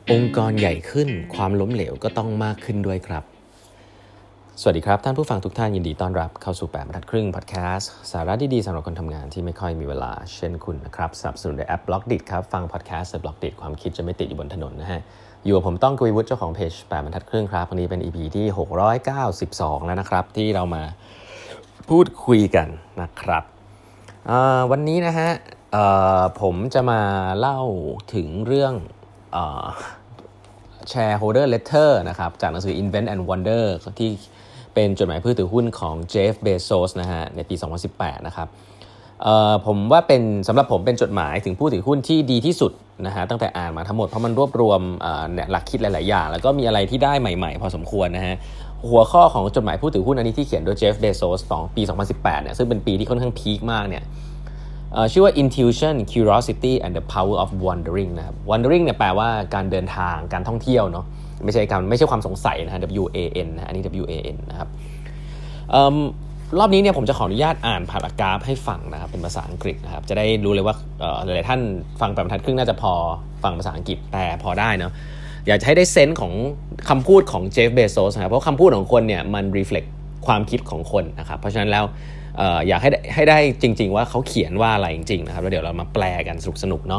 องค์กรใหญ่ขึ้นความล้มเหลวก็ต้องมากขึ้นด้วยครับสวัสดีครับท่านผู้ฟังทุกท่านยินดีต้อนรับเข้าสู่8 บรรทัดครึ่งพอดแคสต์สาระดีๆสำหรับคนทำงานที่ไม่ค่อยมีเวลาเช่นคุณนะครับสนับสนุนโดยแอป Blockdit ครับฟังพอดแคสต์ใน Blockdit ความคิดจะไม่ติดอยู่บนถนนนะฮะอยู่กับผมต้องกวีวุฒิเจ้าของเพจ8 บรรทัดครึ่งครับวันนี้เป็น EP ที่692แล้วนะครับที่เรามาพูดคุยกันนะครับวันนี้นะฮะผมจะมาเล่าถึงเรื่องshareholder letter นะครับจากหนังสือ Invent and Wonder ที่เป็นจดหมายผู้ถือหุ้นของเจฟเบโซสนะฮะในปี 2018 นะครับผมว่าเป็นสำหรับผมเป็นจดหมายถึงผู้ถือหุ้นที่ดีที่สุดนะฮะตั้งแต่อ่านมาทั้งหมดเพราะมันรวบรวมหลักคิดหลายๆอย่างแล้วก็มีอะไรที่ได้ใหม่ๆพอสมควรนะฮะหัวข้อของจดหมายผู้ถือหุ้นอันนี้ที่เขียนโดยเจฟเบโซสของปี 2018 เนี่ยซึ่งเป็นปีที่ค่อนข้างพีคมากเนี่ยชื่อว่า Intuition Curiosity and the Power of Wandering นะครับ Wandering เนี่ยแปลว่าการเดินทางการท่องเที่ยวเนาะไม่ใช่ความสงสัยนะฮะ WAN นะอันนี้ WAN นะครับรอบนี้เนี่ยผมจะขออนุญาตอ่านพารากราฟให้ฟังนะครับเป็นภาษาอังกฤษนะครับจะได้รู้เลยว่าหลายๆท่านฟัง8 บรรทัดครึ่งน่าจะพอฟังภาษาอังกฤษแต่พอได้เนาะอยากจะให้ได้เซนส์ของคำพูดของเจฟเบโซสนะครับเพราะคำพูดของคนเนี่ยมัน reflect ความคิดของคนนะครับเพราะฉะนั้นแล้วอยากให้ได้จริงๆว่าเขาเขียนว่าอะไรจริงๆนะครับแล้วเดี๋ยวเรามาแปลกันสนุกๆเนาะ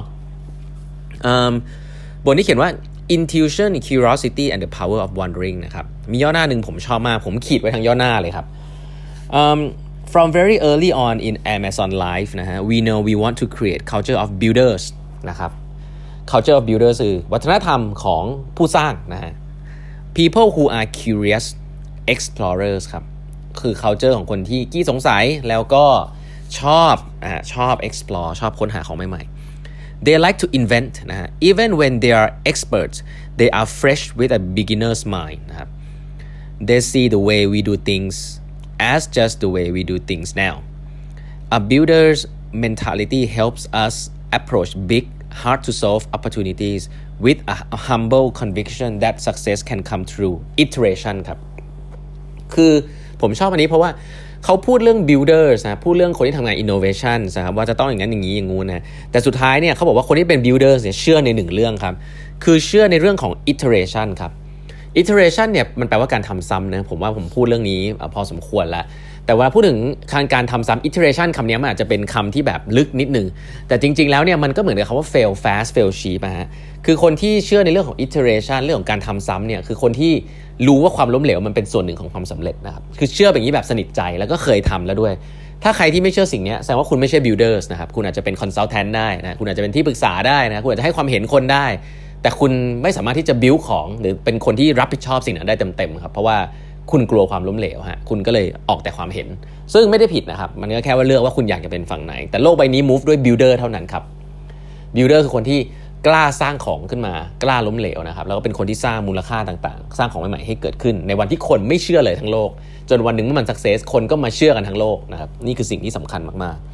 บทนี้เขียนว่า Intuition Curiosity and the Power of Wandering นะครับมีย่อหน้าหนึ่งผมชอบมากผมขีดไว้ทางย่อหน้าเลยครับFrom very early on in Amazon life นะฮะ we know we want to create culture of builders นะครับ culture of builders คือวัฒนธรรมของผู้สร้างนะฮะ people who are curious explorers ครับคือ culture ของคนที่ขี้สงสัยแล้วก็ชอบ explore ชอบค้นหาของใหม่ๆ they like to invent นะฮะ even when they are experts they are fresh with a beginner's mind นะครับ they see the way we do things as just the way we do things now a builder's mentality helps us approach big hard to solve opportunities with a humble conviction that success can come through iteration ครับคือผมชอบอันนี้เพราะว่าเขาพูดเรื่อง builders นะพูดเรื่องคนที่ทำงาน innovation นะครับว่าจะต้องอย่างนั้นอย่างนี้อย่างงู้นนะแต่สุดท้ายเนี่ยเขาบอกว่าคนที่เป็น builders เนี่ยเชื่อในหนึ่งเรื่องครับคือเชื่อในเรื่องของ iteration ครับ iteration เนี่ยมันแปลว่าการทำซ้ำนะผมว่าผมพูดเรื่องนี้พอสมควรแล้วแต่ว่าพูดถึงการทำซ้ำ iteration คำนี้มันอาจจะเป็นคำที่แบบลึกนิดนึงแต่จริงๆแล้วเนี่ยมันก็เหมือนกับคำว่า fail fast fail cheap นะฮะคือคนที่เชื่อในเรื่องของ iteration เรื่องของการทำซ้ำเนี่ยคือคนที่รู้ว่าความล้มเหลวมันเป็นส่วนหนึ่งของความสำเร็จนะครับคือเชื่อแบบนี้แบบสนิทใจแล้วก็เคยทำแล้วด้วยถ้าใครที่ไม่เชื่อสิ่งนี้แสดงว่าคุณไม่ใช่ builders นะครับคุณอาจจะเป็น consultant ได้นะคุณอาจจะเป็นที่ปรึกษาได้นะคุณอาจจะให้ความเห็นคนได้แต่คุณไม่สามารถที่จะ build ของหรือเป็นคนที่รับผิดชอบสิ่งนั้นได้เต็มๆครับเพราะว่าคุณกลัวความล้มเหลวฮะคุณก็เลยออกแต่ความเห็นซึ่งไม่ได้ผิดนะครับมันก็แค่ว่าเลือกว่าคุณอยากจะเป็นฝั่งไหนแต่โลกใบนี้ move ด้วย builder เท่านั้นครับ builder คือคนที่กล้าสร้างของขึ้นมากล้าล้มเหลวนะครับแล้วก็เป็นคนที่สร้างมูลค่าต่างๆสร้างของใหม่ๆให้เกิดขึ้นในวันที่คนไม่เชื่อเลยทั้งโลกจนวันหนึ่งเมื่อมัน success คนก็มาเชื่อกันทั้งโลกนะครับนี่คือสิ่งที่สำคัญมาก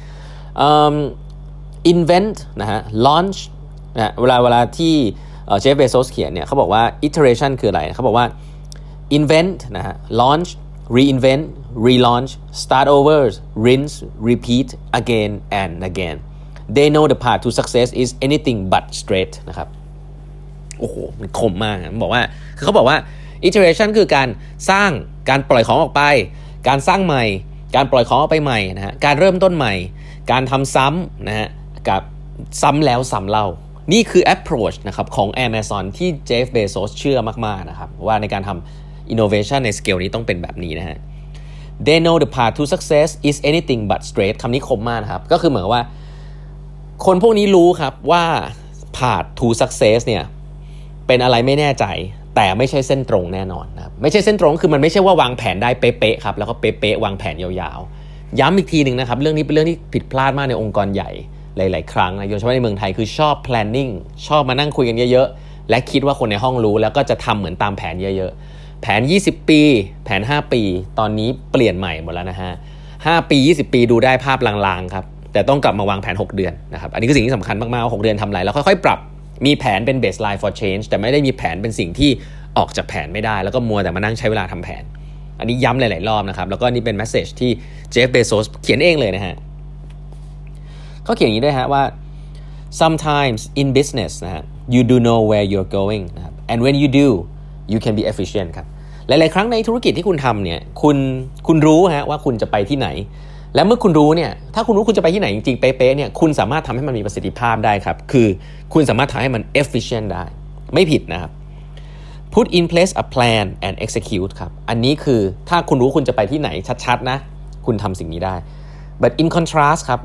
ๆinvent นะฮะ launch นะเวลาที่เจฟเบโซสเขียนเนี่ยเขาบอกว่า iteration คืออะไรเขาบอกว่า invent นะฮะ launch reinvent relaunch start over rinse repeat again and again they know the path to success is anything but straight นะครับโอ้โหมันคมมากมันบอกว่าคือเขาบอกว่า iteration คือการสร้างการปล่อยของออกไปการสร้างใหม่การปล่อยของออกไปใหม่นะฮะการเริ่มต้นใหม่การทำซ้ำนะฮะกับซ้ำแล้วซ้ำเล่านี่คือ approach นะครับของ Amazon ที่เจฟเบโซสเชื่อมากๆนะครับว่าในการทำ innovation ในสเกลนี้ต้องเป็นแบบนี้นะฮะ they know the path to success is anything but straight คำนี้คมมากนะครับก็คือเหมือนว่าคนพวกนี้รู้ครับว่า path to success เนี่ยเป็นอะไรไม่แน่ใจแต่ไม่ใช่เส้นตรงแน่นอนนะครับไม่ใช่เส้นตรงคือมันไม่ใช่ว่าวางแผนได้เป๊ะๆครับแล้วก็เป๊ะๆวางแผนยาวๆย้ำอีกทีนึงนะครับเรื่องนี้เป็นเรื่องที่ผิดพลาดมากในองค์กรใหญ่หลายๆครั้งนะโดยเฉพาะในเมืองไทยคือชอบ planning ชอบมานั่งคุยกันเยอะๆและคิดว่าคนในห้องรู้แล้วก็จะทำเหมือนตามแผนเยอะๆแผน20ปีแผน5ปีตอนนี้เปลี่ยนใหม่หมดแล้วนะฮะ5ปี20ปีดูได้ภาพลางๆครับแต่ต้องกลับมาวางแผน6เดือนนะครับอันนี้คือสิ่งที่สำคัญมากๆว่า6เดือนทำอะไรแล้วค่อยๆปรับมีแผนเป็น baseline for change แต่ไม่ได้มีแผนเป็นสิ่งที่ออกจากแผนไม่ได้แล้วก็มัวแต่มานั่งใช้เวลาทำแผนอันนี้ย้ำหลายๆรอบนะครับแล้วก็นี่เป็น message ที่เจฟเบโซสเขียนเองเลยนะฮะเขาเขียนอย่างนี้ด้วยฮะว่า sometimes in business นะฮะ you do know where you're going นะครับ and when you do you can be efficient ครับหลายๆครั้งในธุรกิจที่คุณทำเนี่ยคุณรู้ฮะว่าคุณจะไปที่ไหนและเมื่อคุณรู้เนี่ยถ้าคุณรู้คุณจะไปที่ไหนจริงๆเป๊ะๆเนี่ยคุณสามารถทำให้มันมีประสิทธิภาพได้ครับคือคุณสามารถทำให้มัน efficient ได้ไม่ผิดนะครับ put in place a plan and execute ครับอันนี้คือถ้าคุณรู้คุณจะไปที่ไหนชัดๆนะคุณทำสิ่งนี้ได้ but in contrast ครับ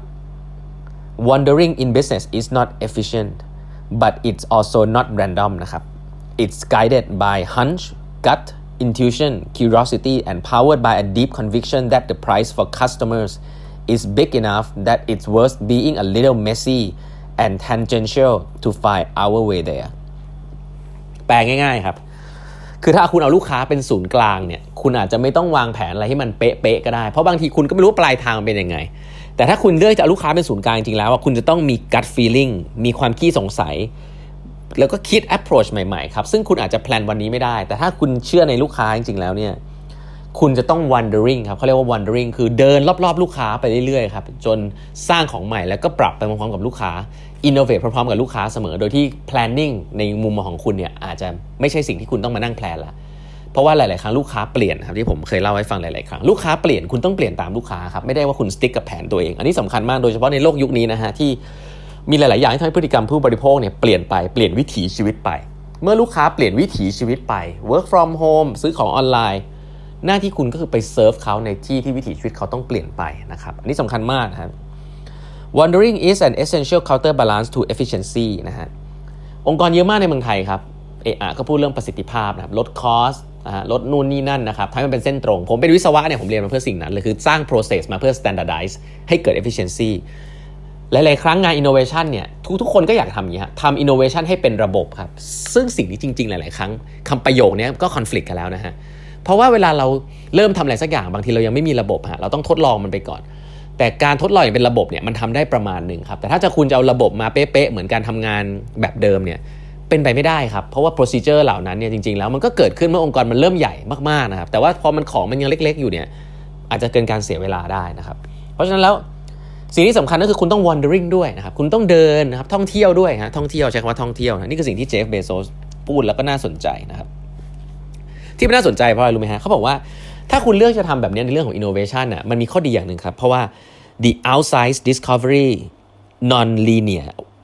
wandering in business is not efficient but it's also not random นะครับ it's guided by hunch gut intuition curiosity and powered by a deep conviction that the price for customers is big enough that it's worth being a little messy and tangential to find our way there แปลง่ายๆครับคือถ้าคุณเอาลูกค้าเป็นศูนย์กลางเนี่ยคุณอาจจะไม่ต้องวางแผนอะไรให้มันเป๊ะๆก็ได้เพราะบางทีคุณก็ไม่รู้ปลายทางเป็นยังไงแต่ถ้าคุณเลือกจะเอาลูกค้าเป็นศูนย์กลางจริงๆแล้วว่าคุณจะต้องมี gut feeling มีความขี้สงสัยแล้วก็คิด approach ใหม่ๆครับซึ่งคุณอาจจะแพลนวันนี้ไม่ได้แต่ถ้าคุณเชื่อในลูกค้าจริงๆแล้วเนี่ยคุณจะต้อง wandering ครับเขาเรียกว่า wandering คือเดินรอบๆลูกค้าไปเรื่อยๆครับจนสร้างของใหม่แล้วก็ปรับไปพร้อมๆกับลูกค้า innovate พร้อมๆกับลูกค้าเสมอโดยที่ planning ในมุมมองของคุณเนี่ยอาจจะไม่ใช่สิ่งที่คุณต้องมานั่งแพลนละเพราะว่าหลายๆครั้งลูกค้าเปลี่ยนครับที่ผมเคยเล่าให้ฟังหลายๆครั้งลูกค้าเปลี่ยนคุณต้องเปลี่ยนตามลูกค้าครับไม่ได้ว่าคุณ stick กับแผนตัวเองอันนี้สำคัญมากโดยเฉพาะในโลกยุคนี้นะฮะที่มีหลายๆอย่างที่ทำให้พฤติกรรมผู้บริโภคเนี่ยเปลี่ยนไปเปลี่ยนวิถีชีวิตไปเมื่อลูกค้าเปลี่ยนวิถีชีวิตไป work from home ซื้อของออนไลน์หน้าที่คุณก็คือไปเซิร์ฟเขาในที่วิถีชีวิตเขาต้องเปลี่ยนไปนะครับอันนี้สำคัญมากนะครับ Wandering is an essential counterbalance to efficiency นะฮะองค์กรเยอะมากในเมืองไทยครับก็พูดเรื่องประสิทธิภาพนะครับลดคอสลดนู่นนี่นั่นนะครับทำให้มันเป็นเส้นตรงผมเป็นวิศวะเนี่ยผมเรียนมาเพื่อสิ่งนั้นเลยคือสร้าง process มาเพื่อ standardize ให้เกิด efficiency หลายๆครั้งงาน innovation เนี่ยทุกคนก็อยากทำอย่างนี้ทำ innovation ให้เป็นระบบครับซึ่งสิ่งนี้จริงๆหลายๆครั้งคำประโยคนี้ก็ conflict กันแล้วนะฮะเพราะว่าเวลาเราเริ่มทำอะไรสักอย่างบางทีเรายังไม่มีระบบเราต้องทดลองมันไปก่อนแต่การทดลองอย่างเป็นระบบเนี่ยมันทำได้ประมาณนึงครับแต่ถ้าจะคุณจะเอาระบบมาเป๊ะๆเหมือนการทำงานแบบเดิมเนี่ยเป็นไปไม่ได้ครับเพราะว่า procedure เหล่านั้นเนี่ยจริงๆแล้วมันก็เกิดขึ้นเมื่อองค์กรมันเริ่มใหญ่มากๆนะครับแต่ว่าพอมันของมันยังเล็กๆอยู่เนี่ยอาจจะเกินการเสียเวลาได้นะครับเพราะฉะนั้นแล้วสิ่งที่สำคัญก็คือคุณต้อง wandering ด้วยนะครับคุณต้องเดินนะครับท่องเที่ยวด้วยท่องเที่ยวใช้คำว่าท่องเที่ยวนะนี่คือสิ่งที่เจฟเบโซสพูดแล้วก็น่าสนใจนะครับที่มันน่าสนใจเพราะอะไรรู้ไหมฮะเขาบอกว่าถ้าคุณเลือกจะทำแบบนี้ในเรื่องของ innovation น่ะมันมีข้อดีอย่างหนึ่งครับเพราะว่า the outside discovery non-linear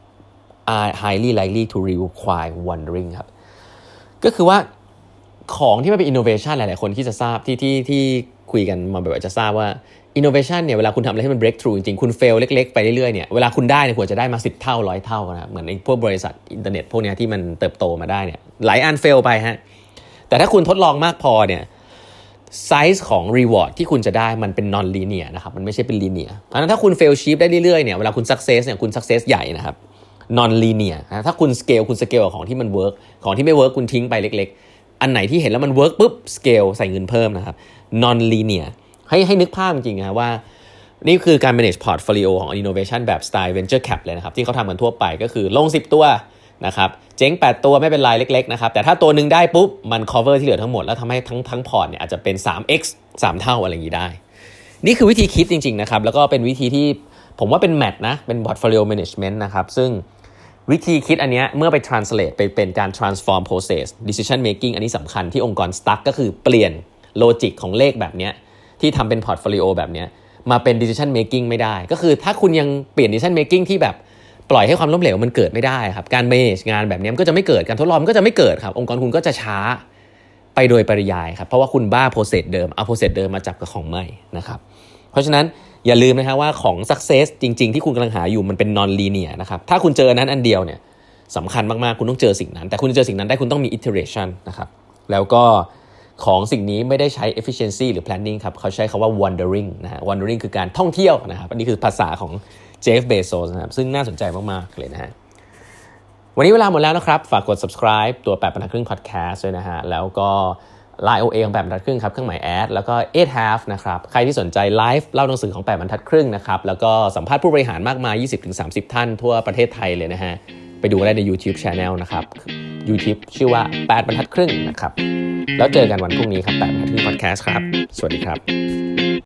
are highly likely to require wandering ครับก็คือว่าของที่มันเป็น innovation หลายๆคนที่จะทราบที่คุยกันมาบ่อยๆจะทราบว่า innovation เนี่ยเวลาคุณทำอะไรให้มัน breakthrough จริงๆคุณ fail เล็กๆไปเรื่อยๆเนี่ยเวลาคุณได้เนี่ยควรจะได้มา10เท่า100เท่านะครับเหมือนในพวกบริษัทอินเทอร์เน็ตพวกนี้ที่มันเติบโตมาได้เนี่ยหลายอัน fail ไปฮะแต่ถ้าคุณทดลองมากพอเนี่ยไซส์ของ reward ที่คุณจะได้มันเป็น non linear นะครับมันไม่ใช่เป็น linear เพราะฉะนั้นถ้าคุณ fail sheep ได้เรื่อยๆเนี่ยเวลาคุณ success เนี่ยคุณ success ใหญ่นะครับ non linear นะถ้าคุณ scale คุณ scale กับของที่มัน work ของที่ไม่ work คุณทิ้งไปเล็กๆอันไหนที่เห็นแล้วมัน work ปุ๊บ scale ใส่เงินเพิ่มนะครับ non linear ให้นึกภาพจริงๆนะว่านี่คือการ manage portfolio ของ innovation แบบสไตล์ venture cap เลยนะครับที่เขาทำกันทั่วไปก็คือลง10ตัวนะครับเจ๊ง8ตัวไม่เป็นไรเล็กๆนะครับแต่ถ้าตัวนึงได้ปุ๊บมัน cover ที่เหลือทั้งหมดแล้วทำให้ทั้งพอร์ตเนี่ยอาจจะเป็น 3x 3 เท่าอะไรอย่างนี้ได้นี่คือวิธีคิดจริงๆนะครับแล้วก็เป็นวิธีที่ผมว่าเป็นแมทนะเป็น portfolio management นะครับซึ่งวิธีคิดอันเนี้ยเมื่อไป translate ไปเป็นการ transform process decision making อันนี้สำคัญที่องค์กร stuck ก็คือเปลี่ยน logic ของเลขแบบเนี้ยที่ทำเป็น portfolio แบบเนี้ยมาเป็น decision making ไม่ได้ก็คือถ้าคุณยังเปลี่ยน decision making ที่แบบปล่อยให้ความล้มเหลวมันเกิดไม่ได้ครับการ manage งานแบบนี้มันก็จะไม่เกิดการทดลองมันก็จะไม่เกิดครับองค์กรคุณก็จะช้าไปโดยปริยายครับเพราะว่าคุณบ้า process เดิมเอา process เดิมมาจับกับของใหม่นะครับเพราะฉะนั้นอย่าลืมนะฮะว่าของ success จริงๆที่คุณกำลังหาอยู่มันเป็น non linear นะครับถ้าคุณเจอนั้นอันเดียวเนี่ยสำคัญมากๆคุณต้องเจอสิ่งนั้นแต่คุณจะเจอสิ่งนั้นได้คุณต้องมี iteration นะครับแล้วก็ของสิ่งนี้ไม่ได้ใช้ efficiency หรือ planning ครับเขาใช้คำว่า wandering นะฮะ wandering คือการท่องเที่ยวนะครับอันนี้คือภาษาของเจฟเบโซสนะครับซึ่งน่าสนใจมากๆเลยนะฮะวันนี้เวลาหมดแล้วนะครับฝากกด subscribe ตัว8 บรรทัดครึ่ง podcast ด้วยนะฮะแล้วก็ Line OA ของ8 บรรทัดครึ่งครับเครื่องหมาย add แล้วก็8 half นะครับใครที่สนใจไลฟ์เล่าหนังสือของ8 บรรทัดครึ่งนะครับแล้วก็สัมภาษณ์ผู้บริหารมากมาย 20-30 ท่านทั่วประเทศไทยเลยนะฮะไปดูได้ใน YouTube Channel นะครับ YouTube ชื่อว่า8 บรรทัดครึ่งนะครับแล้วเจอกันวันพรุ่งนี้ครับ8 บรรทัดครึ่ง podcast ครับสวัสดีครับ